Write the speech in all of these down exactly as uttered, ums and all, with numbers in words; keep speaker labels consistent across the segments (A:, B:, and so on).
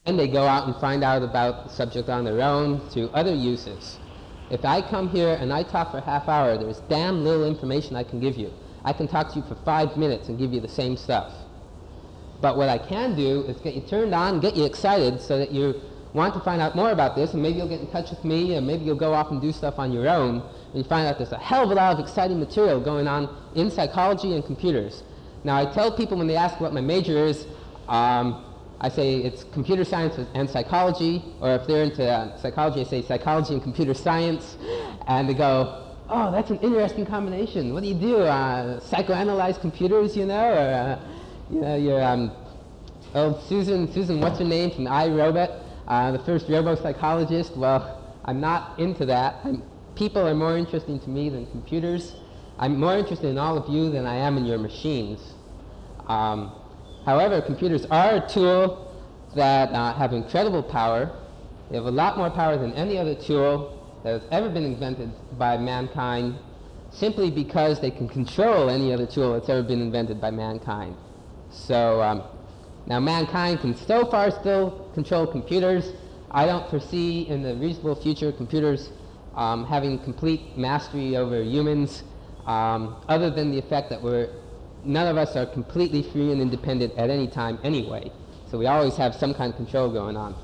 A: and they go out and find out about the subject on their own through other uses. If I come here and I talk for a half hour, there's damn little information I can give you. I can talk to you for five minutes and give you the same stuff. But what I can do is get you turned on, get you excited so that you want to find out more about this, and maybe you'll get in touch with me, and maybe you'll go off and do stuff on your own, and you find out there's a hell of a lot of exciting material going on in psychology and computers. Now, I tell people when they ask what my major is, um, I say it's computer science and psychology, or if they're into uh, psychology, I say psychology and computer science, and they go, oh, that's an interesting combination. What do you do? Uh, psychoanalyze computers, you know, or uh, you know, your um, old Susan, Susan, what's her name from iRobot, uh, the first robo-psychologist. Well, I'm not into that. I'm, people are more interesting to me than computers. I'm more interested in all of you than I am in your machines. Um, However, computers are a tool that uh, have incredible power. They have a lot more power than any other tool that has ever been invented by mankind, simply because they can control any other tool that's ever been invented by mankind. So um, now mankind can so far still control computers. I don't foresee in the reasonable future computers um, having complete mastery over humans, um, other than the effect that we're none of us are completely free and independent at any time anyway. So we always have some kind of control going on.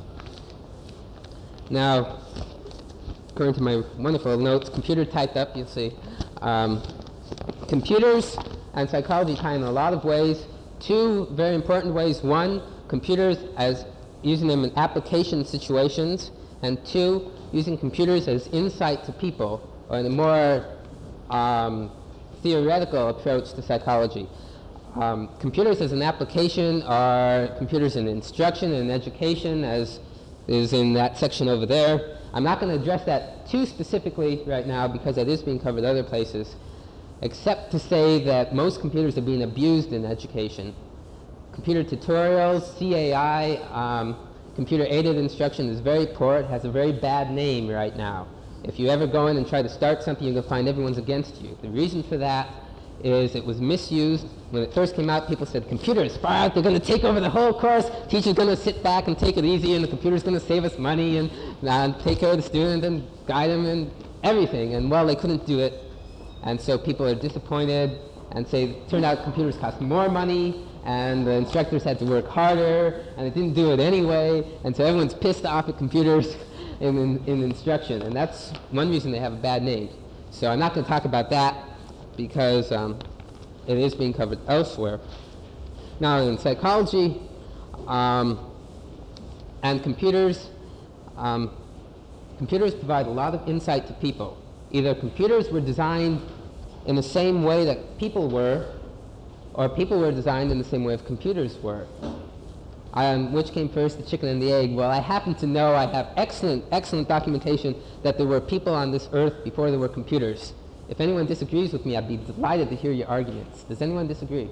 A: Now, according to my wonderful notes, computer typed up, you'll see. Um, computers and psychology tie in a lot of ways. Two very important ways. One, computers as using them in application situations. And two, using computers as insight to people, or in a more um, theoretical approach to psychology. Um, computers as an application are computers in instruction and education, as is in that section over there. I'm not going to address that too specifically right now because that is being covered other places, except to say that most computers are being abused in education. Computer tutorials, C A I, um, computer-aided instruction is very poor. It has a very bad name right now. If you ever go in and try to start something, you're going to find everyone's against you. The reason for that is it was misused. When it first came out, people said, computers, far out, they're going to take over the whole course. Teacher's going to sit back and take it easy, and the computer's going to save us money and uh, take care of the student and guide them and everything. And, well, they couldn't do it. And so people are disappointed and say, it turned out computers cost more money, and the instructors had to work harder, and it didn't do it anyway. And so everyone's pissed off at computers In, in, in instruction, and that's one reason they have a bad name. So I'm not going to talk about that because um, it is being covered elsewhere. Now in psychology um, and computers, um, computers provide a lot of insight to people. Either computers were designed in the same way that people were, or people were designed in the same way as computers were. Um, which came first, the chicken and the egg? Well, I happen to know I have excellent, excellent documentation that there were people on this earth before there were computers. If anyone disagrees with me, I'd be delighted to hear your arguments. Does anyone disagree?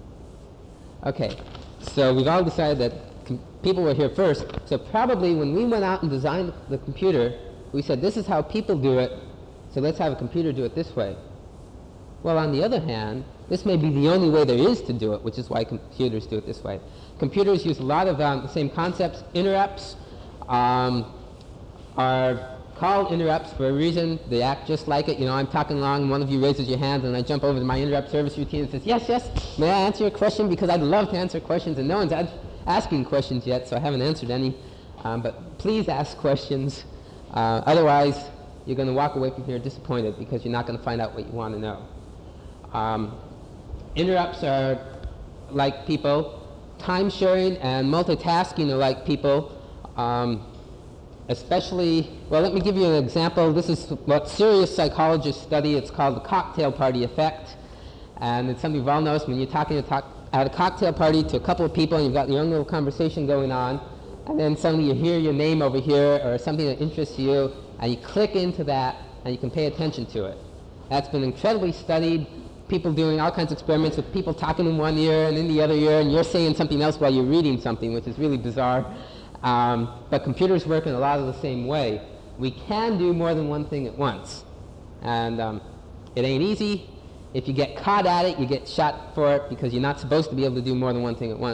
A: Okay, so we've all decided that com- people were here first. So probably when we went out and designed the computer, we said, this is how people do it, so let's have a computer do it this way. Well, on the other hand, this may be the only way there is to do it, which is why computers do it this way. Computers use a lot of um, the same concepts. Interrupts um, are called interrupts for a reason. They act just like it. You know, I'm talking along, and one of you raises your hand, and I jump over to my interrupt service routine and says, yes, yes, may I answer your question? Because I'd love to answer questions, and no one's ad- asking questions yet, so I haven't answered any. Um, but please ask questions. Uh, otherwise, you're going to walk away from here disappointed because you're not going to find out what you want to know. Um, interrupts are like people. Time sharing and multitasking are like people, um, especially, well, let me give you an example. This is what serious psychologists study. It's called the cocktail party effect. And it's something you've all noticed when you're talking to talk, at a cocktail party to a couple of people and you've got your own little conversation going on, and then suddenly you hear your name over here or something that interests you, and you click into that and you can pay attention to it. That's been incredibly studied. People doing all kinds of experiments with people talking in one ear and in the other ear, and you're saying something else while you're reading something, which is really bizarre. Um, but computers work in a lot of the same way. We can do more than one thing at once. And um, it ain't easy. If you get caught at it, you get shot for it because you're not supposed to be able to do more than one thing at once.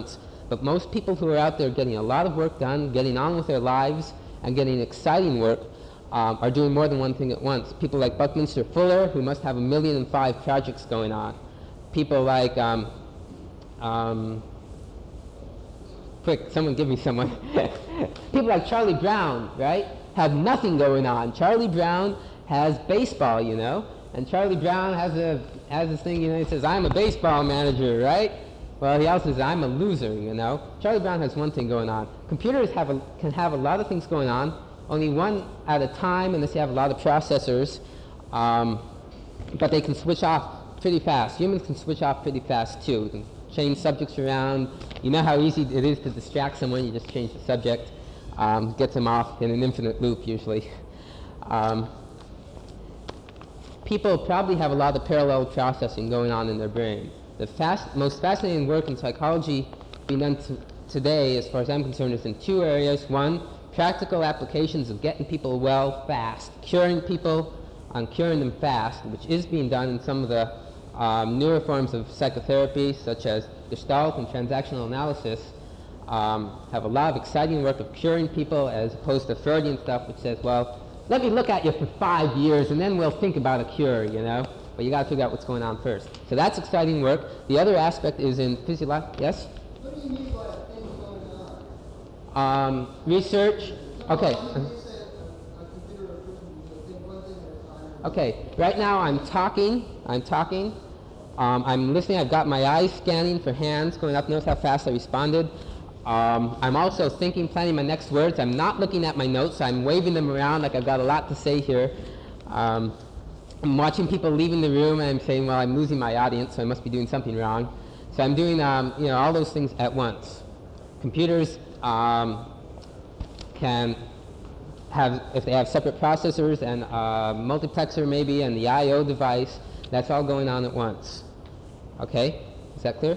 A: but most people who are out there getting a lot of work done, getting on with their lives, and getting exciting work um, are doing more than one thing at once. People like Buckminster Fuller, who must have a million and five projects going on. People like, um, um, quick, someone give me someone. People like Charlie Brown, right, have nothing going on. Charlie Brown has baseball, you know, and Charlie Brown has a has this thing, you know, he says, I'm a baseball manager, right? Well, he also says, I'm a loser, you know. Charlie Brown has one thing going on. Computers have a, can have a lot of things going on, only one at a time, unless you have a lot of processors, um, but they can switch off pretty fast. Humans can switch off pretty fast, too. You can change subjects around. You know how easy it is to distract someone. You just change the subject. Um, gets them off in an infinite loop, usually. Um, people probably have a lot of parallel processing going on in their brain. The fast, most fascinating work in psychology being done t- today, as far as I'm concerned, is in two areas. One, practical applications of getting people well fast, curing people on curing them fast, which is being done in some of the um, newer forms of psychotherapy, such as Gestalt and transactional analysis, um, have a lot of exciting work of curing people, as opposed to Freudian stuff, which says, well, let me look at you for five years and then we'll think about a cure, you know? But you got to figure out what's going on first. So that's exciting work. The other aspect is in physiology. Yes?
B: What do you mean by things going on?
A: Um, research. Okay. Okay. Right now I'm talking. I'm talking. Um, I'm listening. I've got my eyes scanning for hands going up. Notice how fast I responded. Um, I'm also thinking, planning my next words. I'm not looking at my notes. I'm waving them around like I've got a lot to say here. Um, I'm watching people leaving the room, and I'm saying, well, I'm losing my audience, so I must be doing something wrong. So I'm doing, um, you know, all those things at once. Computers um, can have, if they have separate processors and a multiplexer maybe, and the I O device, that's all going on at once. Okay? Is that clear?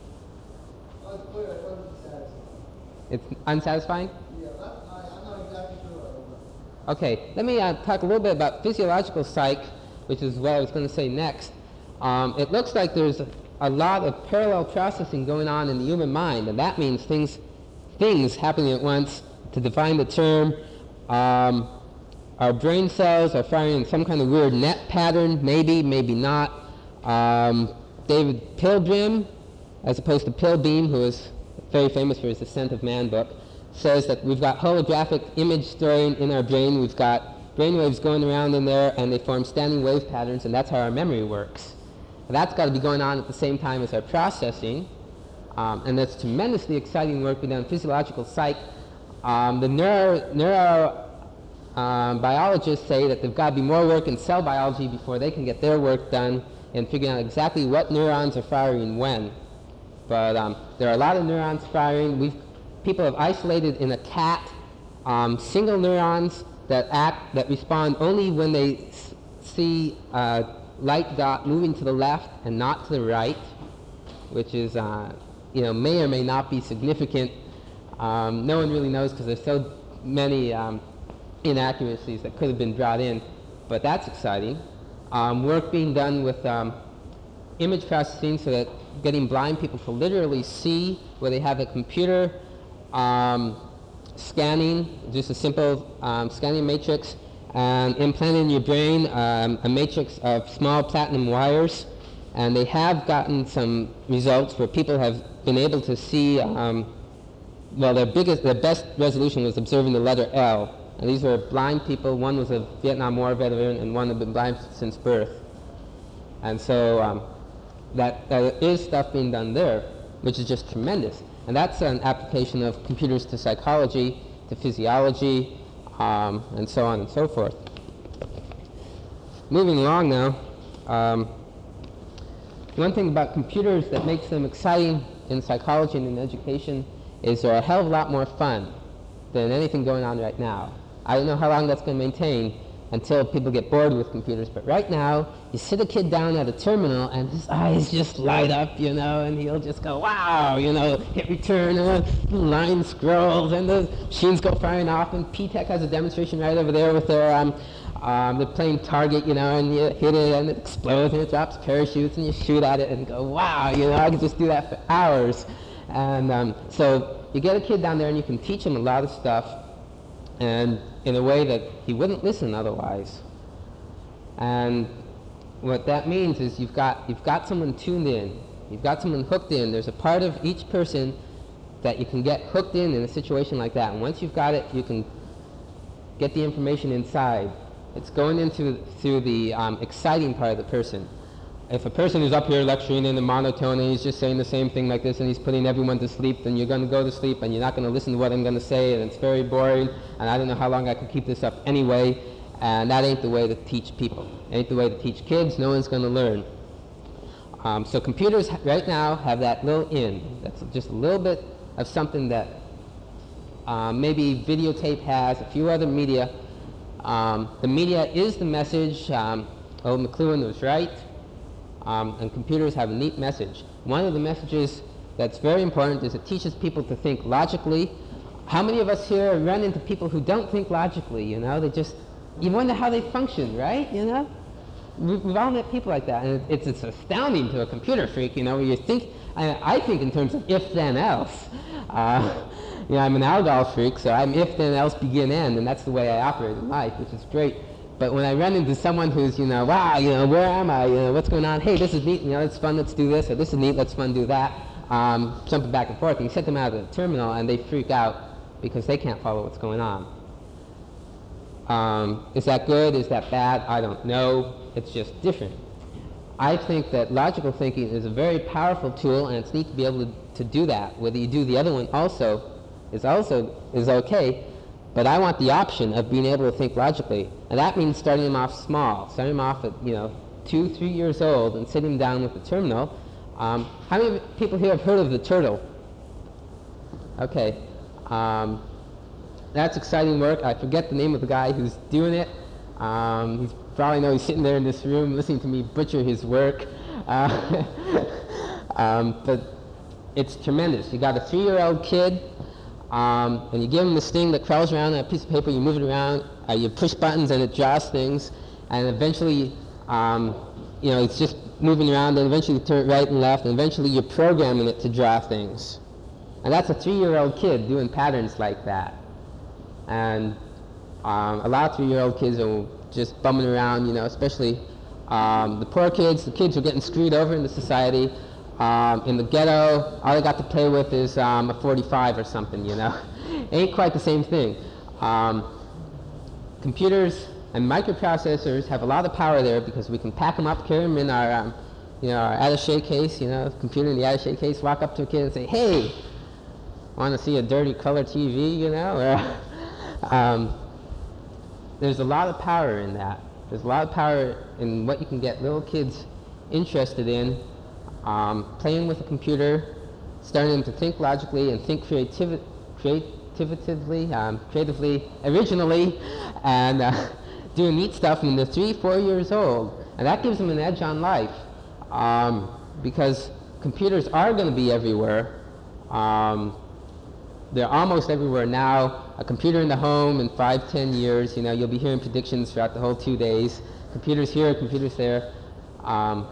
B: Oh, it's clear. It wasn't satisfying.
A: It's unsatisfying?
B: Yeah, that, I, I'm not exactly sure.
A: Okay, let me uh, talk a little bit about physiological psych, which is what I was going to say next. Um, it looks like there's a, a lot of parallel processing going on in the human mind, and that means things, things happening at once. To define the term, um, our brain cells are firing in some kind of weird net pattern, maybe, maybe not. Um, David Pilgrim, as opposed to Pilbeam, who is very famous for his Ascent of Man book, says that we've got holographic image storing in our brain. We've got brain waves going around in there, and they form standing wave patterns, and that's how our memory works. And that's got to be going on at the same time as our processing, um, and that's tremendously exciting work being done in physiological psych. Um, the neuro, neuro um, biologists say that there's got to be more work in cell biology before they can get their work done in figuring out exactly what neurons are firing when. But um, there are a lot of neurons firing. We've, people have isolated in a cat um, single neurons that act, that respond only when they s- see a light dot moving to the left and not to the right, which is, uh, you know, may or may not be significant. Um, no one really knows because there's so many um, inaccuracies that could have been brought in, but that's exciting. Um, work being done with um, image processing, so that getting blind people to literally see where they have a computer um, scanning, just a simple um, scanning matrix, and implanted in your brain um, a matrix of small platinum wires. And they have gotten some results where people have been able to see, um, well, their biggest, their best resolution was observing the letter L. And these were blind people. One was a Vietnam War veteran, and one had been blind since birth. And so um, that there is stuff being done there, which is just tremendous. And that's an application of computers to psychology, to physiology, um, and so on and so forth. Moving along now, um, one thing about computers that makes them exciting in psychology and in education is they're a hell of a lot more fun than anything going on right now. I don't know how long that's going to maintain until people get bored with computers, but right now, you sit a kid down at a terminal and his eyes just light up, you know, and he'll just go, wow, you know, hit return, and the line scrolls, and the machines go firing off, and P TECH has a demonstration right over there with their, um, um, they're playing target, you know, and you hit it, and it explodes, and it drops parachutes, and you shoot at it, and go, wow, you know, I could just do that for hours. And um, so you get a kid down there and you can teach him a lot of stuff, and in a way that he wouldn't listen otherwise. And what that means is you've got you've got someone tuned in, you've got someone hooked in. There's a part of each person that you can get hooked in in a situation like that. And once you've got it, you can get the information inside. It's going into through the um, exciting part of the person. If a person is up here lecturing in a monotone and he's just saying the same thing like this and he's putting everyone to sleep, then you're going to go to sleep and you're not going to listen to what I'm going to say, and it's very boring, and I don't know how long I can keep this up anyway, and that ain't the way to teach people. It ain't the way to teach kids. No one's going to learn. Um, so computers right now have that little in. That's just a little bit of something that um, maybe videotape has, a few other media. Um, the media is the message. Um, oh, McLuhan was right. Um, and computers have a neat message. One of the messages that's very important is it teaches people to think logically. How many of us here run into people who don't think logically, you know? They just, you wonder how they function, right? You know? We've, we've all met people like that, and it's, it's astounding to a computer freak, you know, where you think, I, I think in terms of if then else. Uh, you know, I'm an Algol freak, so I'm if then else begin end, and that's the way I operate in life, which is great. But when I run into someone who's, you know, wow, you know, where am I? You know, what's going on? Hey, this is neat, you know, it's fun, let's do this, or this is neat, let's fun, do that. Um, jumping back and forth, and you set them out of the terminal, and they freak out because they can't follow what's going on. Um, is that good? Is that bad? I don't know. It's just different. I think that logical thinking is a very powerful tool, and it's neat to be able to, to do that. Whether you do the other one also is also is okay. But I want the option of being able to think logically. And that means starting them off small, starting them off at, you know, two, three years old and sitting them down with the terminal. Um, how many people here have heard of the turtle? Okay. Um, that's exciting work. I forget the name of the guy who's doing it. Um, he's probably know he's sitting there in this room listening to me butcher his work. Uh, um, but it's tremendous. You got a three-year-old kid, Um, and you give them this thing that crawls around on a piece of paper, you move it around, uh, you push buttons and it draws things, and eventually, um, you know, it's just moving around, and eventually you turn it right and left, and eventually you're programming it to draw things. And that's a three-year-old kid doing patterns like that. And um, a lot of three-year-old kids are just bumming around, you know, especially um, the poor kids, the kids who are getting screwed over in the society. Um, in the ghetto, all they got to play with is um, a forty-five or something, you know. Ain't quite the same thing. Um, computers and microprocessors have a lot of power there because we can pack them up, carry them in our, um, you know, our attaché case, you know, computer in the attaché case, walk up to a kid and say, hey, want to see a dirty color T V, you know? Or, um, there's a lot of power in that. There's a lot of power in what you can get little kids interested in. Um, playing with a computer, starting them to think logically and think creativ- creatively, um, creatively, originally, and uh, doing neat stuff when they're three, four years old. And that gives them an edge on life, um, because computers are going to be everywhere. Um, they're almost everywhere now. A computer in the home in five, ten years, you know, you'll be hearing predictions throughout the whole two days. Computers here, computers there. Um,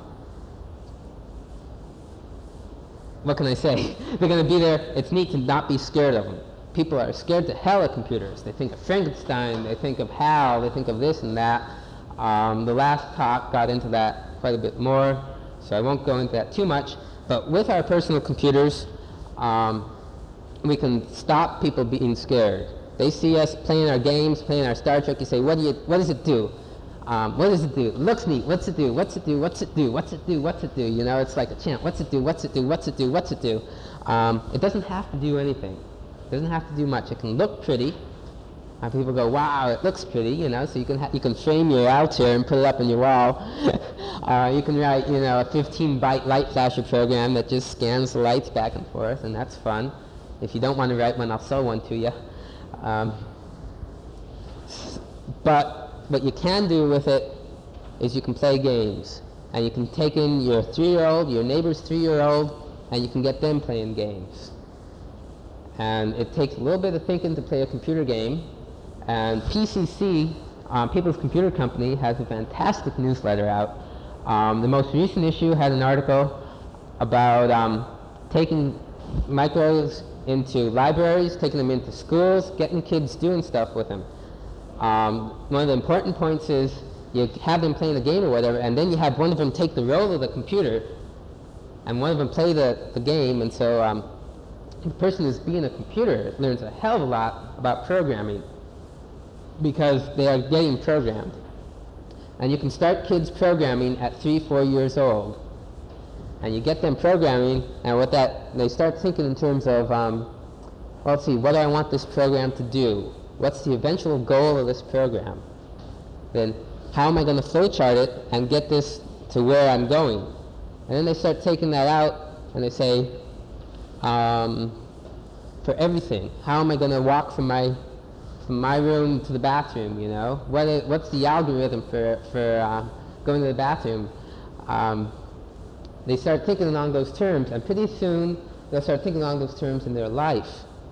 A: What can I say? They're going to be there. It's neat to not be scared of them. People are scared to hell of computers. They think of Frankenstein, they think of HAL, they think of this and that. Um, the last talk got into that quite a bit more, so I won't go into that too much. But with our personal computers, um, we can stop people being scared. They see us playing our games, playing our Star Trek, you say, what do you, what does it do? Um, what does it do? It looks neat. What's it do? What's it do? What's it do? What's it do? What's it do? You know, it's like a chant. What's it do? What's it do? What's it do? What's it do? Um, it doesn't have to do anything. It doesn't have to do much. It can look pretty. And people go, wow, it looks pretty, you know, so you can, ha- you can frame your Altair and put it up on your wall. uh, you can write, you know, a fifteen byte light flasher program that just scans the lights back and forth, and that's fun. If you don't want to write one, I'll sell one to you. Um, but what you can do with it is you can play games. And you can take in your three-year-old, your neighbor's three-year-old, and you can get them playing games. And it takes a little bit of thinking to play a computer game. And P C C, um, People's Computer Company, has a fantastic newsletter out. Um, the most recent issue had an article about um, taking micros into libraries, taking them into schools, getting kids doing stuff with them. Um, one of the important points is you have them playing a game or whatever, and then you have one of them take the role of the computer, and one of them play the, the game, and so um, the person who's being a computer learns a hell of a lot about programming because they are getting programmed. And you can start kids programming at three, four years old. And you get them programming, and what that, they start thinking in terms of, um, well, let's see, what do I want this program to do? What's the eventual goal of this program? Then how am I going to flowchart it and get this to where I'm going? And then they start taking that out, and they say, um, for everything, how am I going to walk from my from my room to the bathroom, you know? What is, what's the algorithm for, for uh, going to the bathroom? Um, they start thinking along those terms, and pretty soon they'll start thinking along those terms in their life.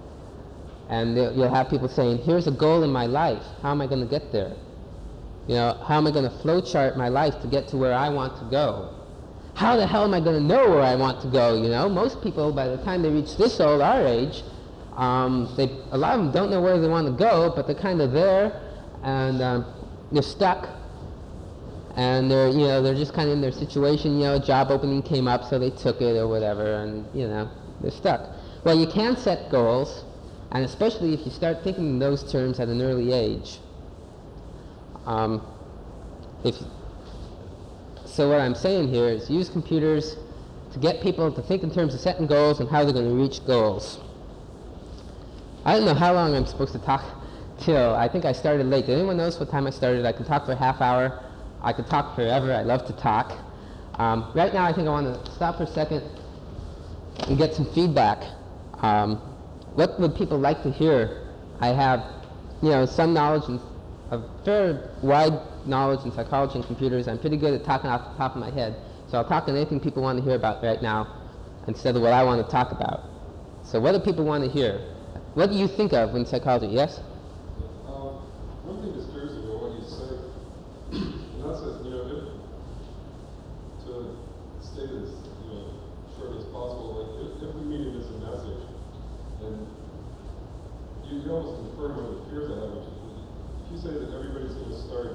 A: And you'll have people saying, here's a goal in my life. How am I going to get there? You know, how am I going to flowchart my life to get to where I want to go? How the hell am I going to know where I want to go, you know? Most people, by the time they reach this old, our age, Um, they, a lot of them don't know where they want to go, but they're kind of there, and um, they're stuck, and they're, you know, they're just kind of in their situation. You know, a job opening came up, so they took it or whatever, and you know, they're stuck. Well, you can set goals, and especially if you start thinking in those terms at an early age. Um, if so, what I'm saying here is use computers to get people to think in terms of setting goals and how they're going to reach goals. I don't know how long I'm supposed to talk till. I think I started late. Did anyone notice what time I started? I can talk for a half hour. I could talk forever. I love to talk. Um, right now I think I want to stop for a second and get some feedback. Um, what would people like to hear? I have, you know, some knowledge, and a very wide knowledge in psychology and computers. I'm pretty good at talking off the top of my head. So I'll talk on anything people want to hear about right now instead of what I want to talk about. So what do people want to hear? What do you think of in psychology? Yes?
C: Um, one thing disturbs me about what you say, and that's that, you know, if, to state it as, you know, short as possible, like, if, if the meaning is a message, and you, you almost confirm one of the fears I have, which is, if you say that everybody's going to start,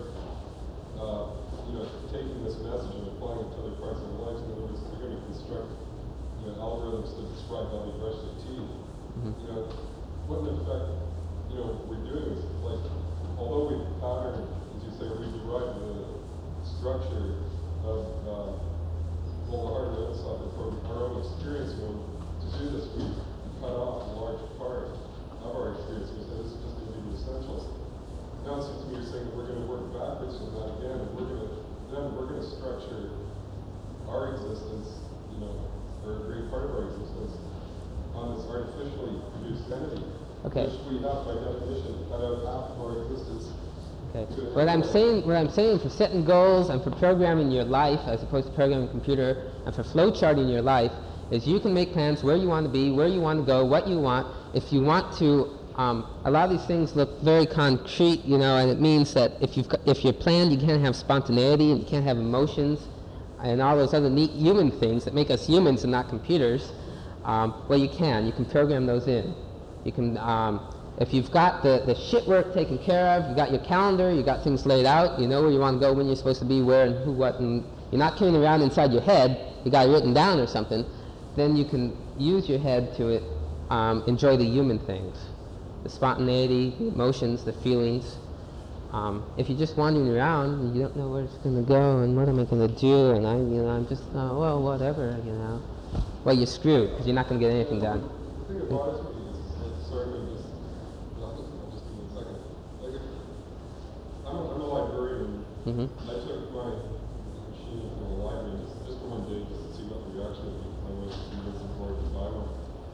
C: uh, you know, taking this message and applying it to other parts of their lives, in other words, they're going to construct, you know, algorithms to describe how they brush their teeth, mm-hmm. you know, what in effect, you know, we're doing is, like, although we pattern, as you say, we derive the structure of, uh, well, the hard and software from our own experience, you know, to do this, we cut off a large part of our experience. We said this is just going to be the essentials. Now it seems to me you're saying that we're going to work backwards from that again, and we're going to, then we're going to structure our existence, you know, or a great part of our existence, on this artificially produced entity,
A: okay.
C: which we have by definition cut out half of our existence.
A: Okay. What I'm saying, what I'm saying for setting goals and for programming your life, as opposed to programming a computer, and for flowcharting your life, is you can make plans where you want to be, where you want to go, what you want. If you want to, um, a lot of these things look very concrete, you know, and it means that if you've if you're planned, you can't have spontaneity and you can't have emotions, and all those other neat human things that make us humans and not computers. Um, well, you can. You can program those in. You can, um, if you've got the, the shit work taken care of, you got your calendar, you got things laid out, you know where you want to go, when you're supposed to be, where and who, what, and you're not carrying around inside your head, you got it written down or something, then you can use your head to it, um, enjoy the human things, the spontaneity, the emotions, the feelings. Um, if you're just wandering around and you don't know where it's going to go and what am I going to do, and I, you know, I'm just, oh, well, whatever, you know. Well, you're screwed because you're not going to get anything done.
C: The thing about it is, like, sorry, but just, I'll just, I'll just give you a second. Like, if, I'm, a, I'm a librarian.
A: Mm-hmm.
C: I took my machine from the library just, just for one day just to see what the reaction would be. I was convincing for it to buy one.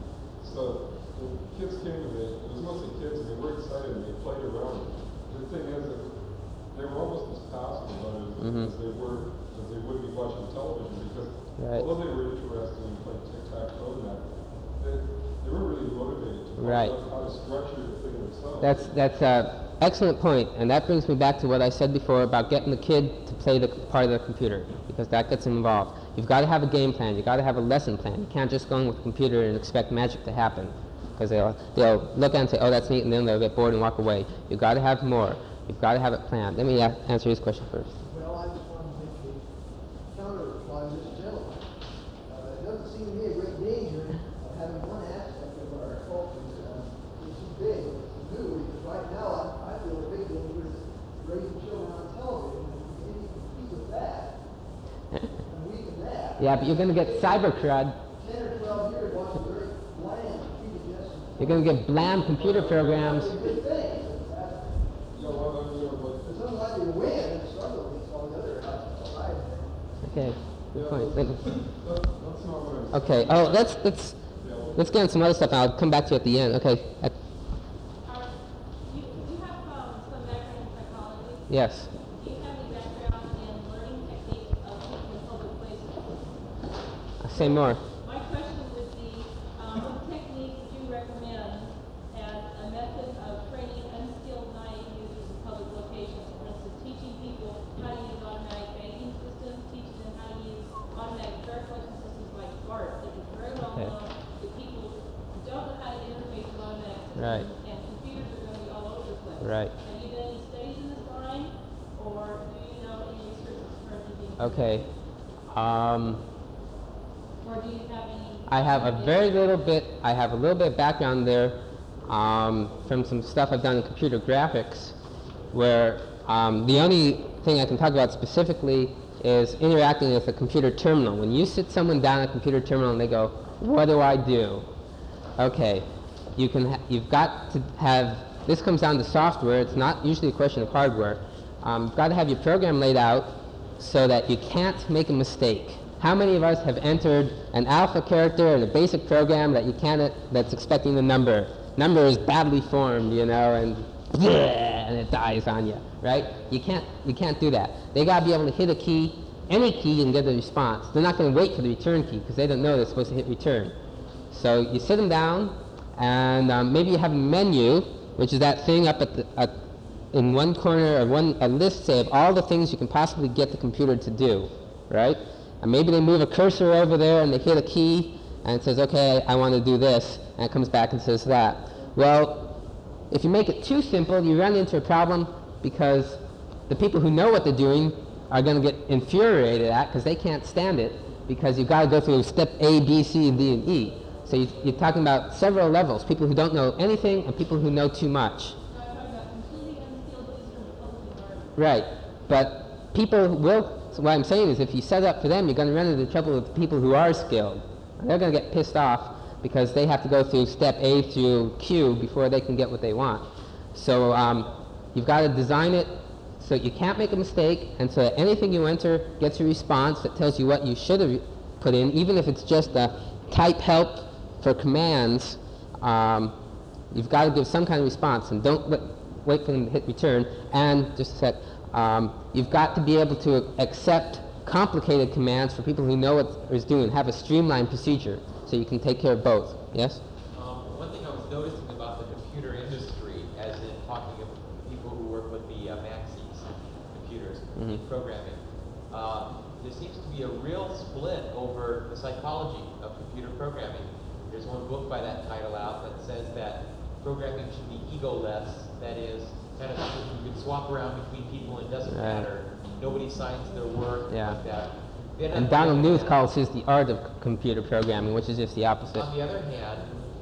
C: So when kids came to me, it was mostly kids, and they were excited and they played around. The thing is that they were almost as passive about it as, mm-hmm. as they were as they would be watching television, because right. although they were interested in playing tic-tac-toe and that, they, they weren't really motivated to find
A: Right.
C: out how to structure the thing themselves.
A: That's that's a excellent point, and that brings me back to what I said before about getting the kid to play the part of the computer, because that gets them involved. You've got to have a game plan. You've got to have a lesson plan. You can't just go in with the computer and expect magic to happen, because they'll they'll look at it and say, "Oh, that's neat," and then they'll get bored and walk away. You've got to have more. You've got to have it planned. Let me a- answer his question first.
B: Well, I just want to make a counter reply to this gentleman. Uh, it doesn't seem to me a great danger of having one aspect of our culture uh, is too big, or too new, because right now I, I feel a big danger is raising children on television, and if you compete with that, and weaken that.
A: Yeah, but you're going to get cyber crud.
B: ten or twelve years watching very bland, pre-digested.
A: You're going to get bland computer programs.
B: That's a good thing. That's-
C: You know, what, you know, but
B: It's unlikely to win and struggle against all the other sides.
A: Okay, good point. Let me-
C: that, that's not what I'm
A: Okay. Oh, let's let's
C: Yeah, well,
A: let's get on some other stuff. And I'll come back to you at the end. Okay. Uh,
D: Are, you, you have um, some background in psychology.
A: yes.
D: Do you have any background in learning techniques of speaking in public places?
A: Uh, say more.
D: My question would be, um, what technique would you recommend as a method of training unskilled naive users in public locations? For instance, teaching people how to use automatic banking systems, teaching them how to use automatic fare collection systems like BART, that is very well
A: Okay.
D: known, that people don't know how to interface with automatic systems.
A: Right.
D: And computers are going to be all over the place.
A: Right.
D: Have you done any studies in this line, or do you know any research that's currently being done?
A: Okay. Um,
D: Or do you have any?
A: I have a very little bit. I have a little bit of background there um, from some stuff I've done in computer graphics, where um, the only thing I can talk about specifically is interacting with a computer terminal. When you sit someone down at a computer terminal and they go, "What do I do?" Okay, you can. Ha- you've got to have. This comes down to software. It's not usually a question of hardware. Um, you've got to have your program laid out so that you can't make a mistake. How many of us have entered an alpha character in a basic program that you can't, that's expecting the number? Number is badly formed, you know, and and it dies on you, right? You can't, you can't do that. They got to be able to hit a key, any key, and get the response. They're not going to wait for the return key because they don't know they're supposed to hit return. So you sit them down, and um, maybe you have a menu, which is that thing up at the, at, in one corner of one, a list, say, of all the things you can possibly get the computer to do, right? And maybe they move a cursor over there and they hit a key and it says, okay, I want to do this, and it comes back and says that. Well, if you make it too simple, you run into a problem because the people who know what they're doing are going to get infuriated at because they can't stand it, because you've got to go through step A, B, C, D, and E. So you, you're talking about several levels, people who don't know anything and people who know too much.
D: So I'm talking about completely unskilled users in the public environment.
A: Right, but people will, so what I'm saying is if you set up for them, you're going to run into trouble with the people who are skilled. And they're going to get pissed off because they have to go through step A through Q before they can get what they want. So um, you've got to design it so you can't make a mistake, and so that anything you enter gets a response that tells you what you should have put in, even if it's just a type help for commands. Um, you've got to give some kind of response, and don't wait, wait for them to hit return. And just a sec, um, you've got to be able to accept complicated commands for people who know what it's doing. Have a streamlined procedure so you can take care of both. Yes?
E: Um, one thing I was noticing about the computer industry, as in talking of people who work with the uh, Maxis computers in
A: Mhm.
E: programming, uh, there seems to be a real split over the psychology of computer programming. There's one book by that title out that says that programming should be egoless, that is, kind of you can swap around between people and it doesn't
A: Right.
E: matter. Nobody signs their work
A: Yeah.
E: like that. Then
A: And
E: on the
A: Donald
E: other
A: Knuth
E: hand-
A: calls his the art of c- computer programming, which is just the opposite.
E: On the other hand,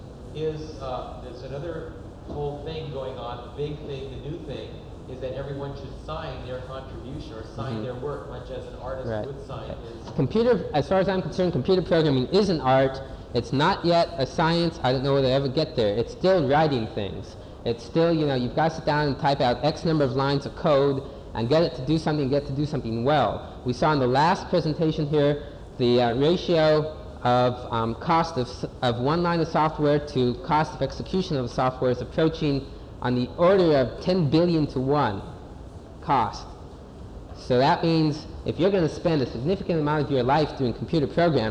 E: is uh, there's another whole thing going on. The big thing, the new thing, is that everyone should sign their contribution or sign
A: Mhm.
E: their work, much as an artist
A: Right.
E: would sign his.
A: Computer, as far as I'm concerned, computer programming is an art. It's not yet a science. I don't know whether they ever get there. It's still writing things. It's still, you know, you've got to sit down and type out X number of lines of code and get it to do something, get it to do something well. We saw in the last presentation here the uh, ratio of um, cost of, s- of one line of software to cost of execution of the software is approaching on the order of ten billion to one cost. So that means if you're going to spend a significant amount of your life doing computer programming,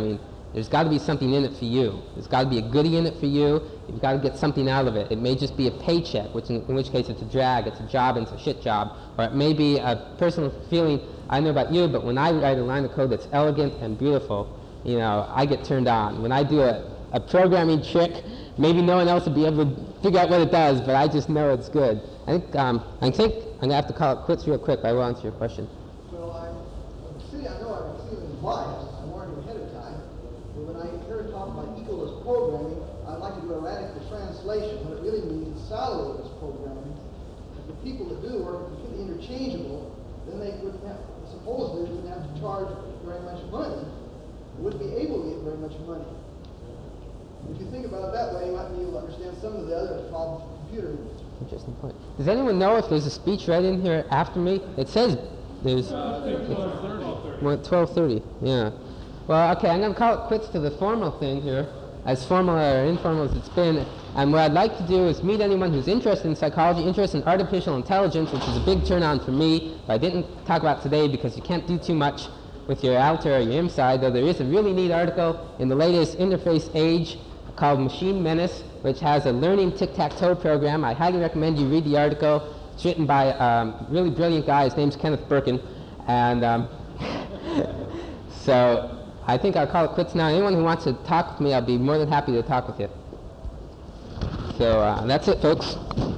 A: There's got to be something in it for you. There's got to be a goodie in it for you. You've got to get something out of it. It may just be a paycheck, which in, in which case it's a drag, it's a job, and it's a shit job. Or it may be a personal feeling. I don't know about you, but when I write a line of code that's elegant and beautiful, you know, I get turned on. When I do a, a programming trick, maybe no one else will be able to figure out what it does, but I just know it's good. I think, um, I think I'm going to have to call it quits real quick, but I will answer your question.
B: Well, I, see, I know I'm feeling biased. I warned you ahead of time. But when I hear her talk about egoless programming, I'd like to do a radical translation. What it really means is salary-less programming. If the people that do are completely interchangeable, then they wouldn't have, supposedly, they wouldn't have to charge very much money. They wouldn't be able to get very much money. If you think about it that way, you might be able to understand some of the other problems with computer.
A: Interesting point. Does anyone know if there's a speech right in here after me? It says there's twelve thirty. Yeah. Well, okay, I'm going to call it quits to the formal thing here, as formal or informal as it's been. And what I'd like to do is meet anyone who's interested in psychology, interested in artificial intelligence, which is a big turn on for me, but I didn't talk about today because you can't do too much with your outer or your inside, though there is a really neat article in the latest Interface Age called Machine Menace, which has a learning tic-tac-toe program. I highly recommend you read the article. It's written by a um, really brilliant guy. His name's Kenneth Birkin. And um, so I think I'll call it quits now. Anyone who wants to talk with me, I'll be more than happy to talk with you. So uh, that's it, folks.